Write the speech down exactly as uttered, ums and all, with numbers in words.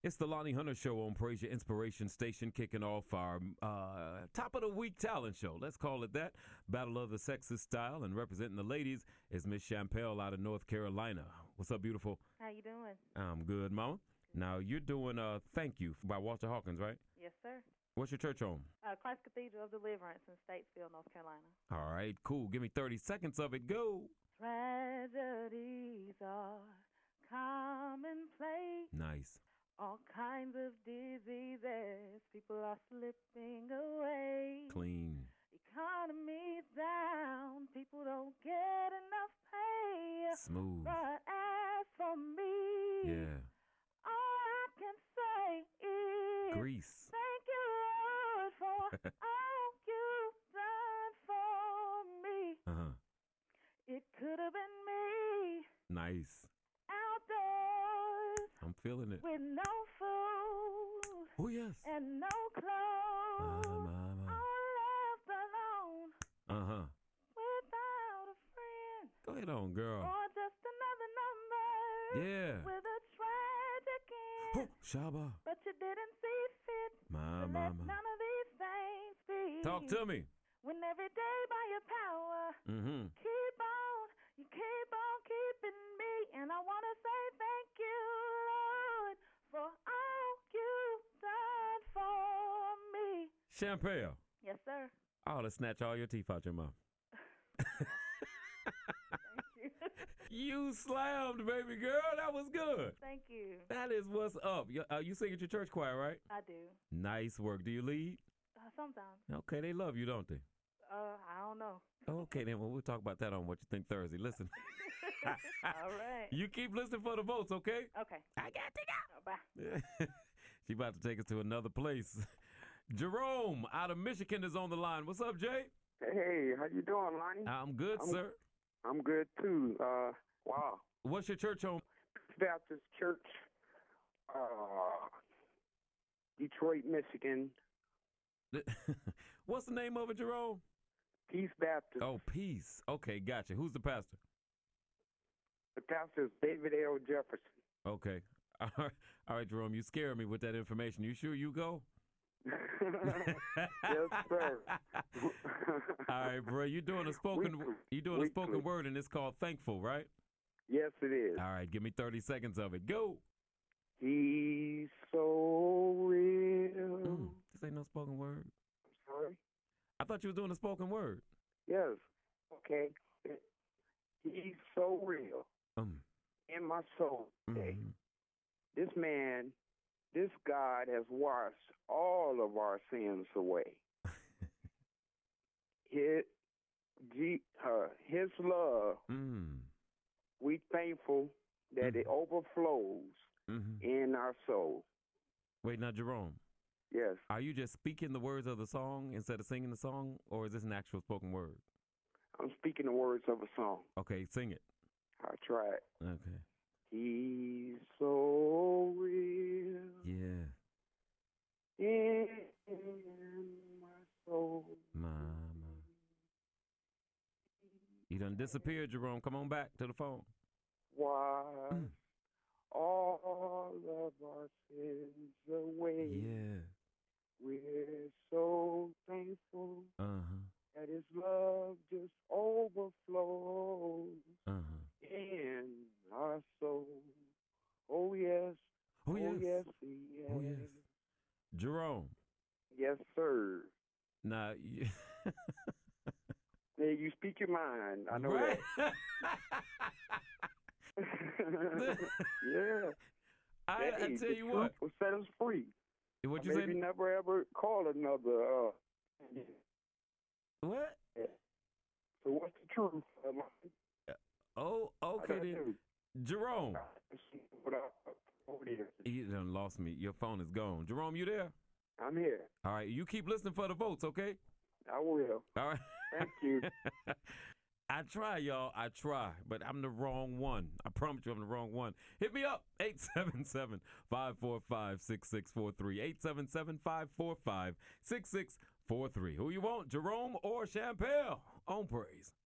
It's the Lonnie Hunter Show on Praise Your Inspiration Station, kicking off our uh, top of the week talent show. Let's call it that. Battle of the Sexes style, and representing the ladies is Miss Champel out of North Carolina. What's up, beautiful? How you doing? I'm good, Mama. Now, you're doing uh, Thank You by Walter Hawkins, right? Yes, sir. What's your church home? Uh, Christ Cathedral of Deliverance in Statesville, North Carolina. All right, cool. Give me thirty seconds of it. Go. Tragedies are commonplace. Nice. All kinds of diseases. People are slipping away. Clean. Economy's down. People don't get enough pay. Smooth. But as for me, Yeah. all I can say is Grease. thank you, Lord, for all you've done for me. Uh-huh. It could have been me Nice. outdoors I'm feeling it. with no food Oh, yes. and no clothes, My, my, my. all left alone Uh-huh. without a friend Go ahead on, girl. or just another number Yeah. with a tragic Oh, end. Shaba. But you didn't see fit My, to my, let my. none of these things be. Talk to me. When every day by your power, Mm-hmm. keep on, you keep on keeping me. And I want to say thank you, Lord, for all you've done for me. Champel. Yes, sir. I ought to snatch all your teeth out your mouth. Thank you. You slammed, baby girl. That was good. Thank you. That is what's up. You, uh, you sing at your church choir, right? I do. Nice work. Do you lead? Uh, sometimes. Okay, they love you, don't they? Uh, I don't know. Okay, then well, we'll talk about that on What You Think Thursday. Listen, All right. you keep listening for the votes, okay? Okay. I got to Oh, bye. go. She about to take us to another place. Jerome out of Michigan is on the line. What's up, Jay? Hey, how you doing, Lonnie? I'm good, I'm- sir. I'm good too. Uh, wow. What's your church home? Baptist Church, uh, Detroit, Michigan. What's the name of it, Jerome? Peace Baptist. Oh, Peace. Okay, gotcha. Who's the pastor? The pastor is David L. Jefferson. Okay. All right, All right, Jerome, you scared me with that information. You sure you go? Yes, sir. All right, bro. You doing a spoken Weekly. you doing a spoken Weekly. word, and it's called Thankful, right? Yes, it is. All right, give me thirty seconds of it. Go. He's so real. Mm, this ain't no spoken word. I'm sorry. I thought you was doing a spoken word. Yes. Okay. He's so real Um. in my soul today. mhm. This man, this God has washed all of our sins away. his, G, uh, his love, Mm. we thankful that Mhm. it overflows Mhm. in our soul. Wait, now, Jerome, Yes, are you just speaking the words of the song instead of singing the song, or is this an actual spoken word? I'm speaking the words of a song. Okay, sing it. I tried. Okay. He's so real Yeah. in my soul. Mama. You done disappeared, Jerome. Come on back to the phone. Wash all of our sins away. Yeah. We're so thankful Uh-huh. that his love just overflows Uh-huh. in our soul. Oh, yes. Oh, yes. yes, yes. Oh, yes. Jerome. Yes, sir. Now, you, Hey, you speak your mind. I know right? that. Yeah. I, I Hey, tell the you what. truth will set us free. What you Maybe say? never ever call another. Uh, What? so what's the truth? Oh, okay then. Jerome. You done lost me. Your phone is gone. Jerome, you there? I'm here. All right. You keep listening for the votes, okay? I will. All right. Thank you. I try, y'all. I try, but I'm the wrong one. I promise you I'm the wrong one. Hit me up, eight seven seven, five four five, six six four three, eight seven seven, five four five, six six four three. Who you want, Jerome or Champel? On Praise.